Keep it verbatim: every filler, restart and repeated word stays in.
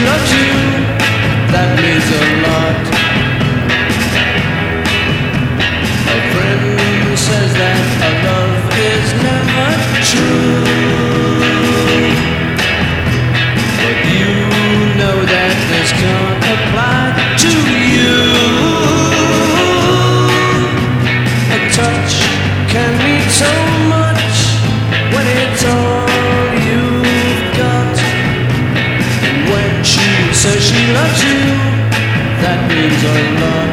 loves you, that means a lot. A friend says that a love is never true, but you know that this can't apply to you. A touch can mean so much when it's all you've got. And when she says she loves you, that means a lot.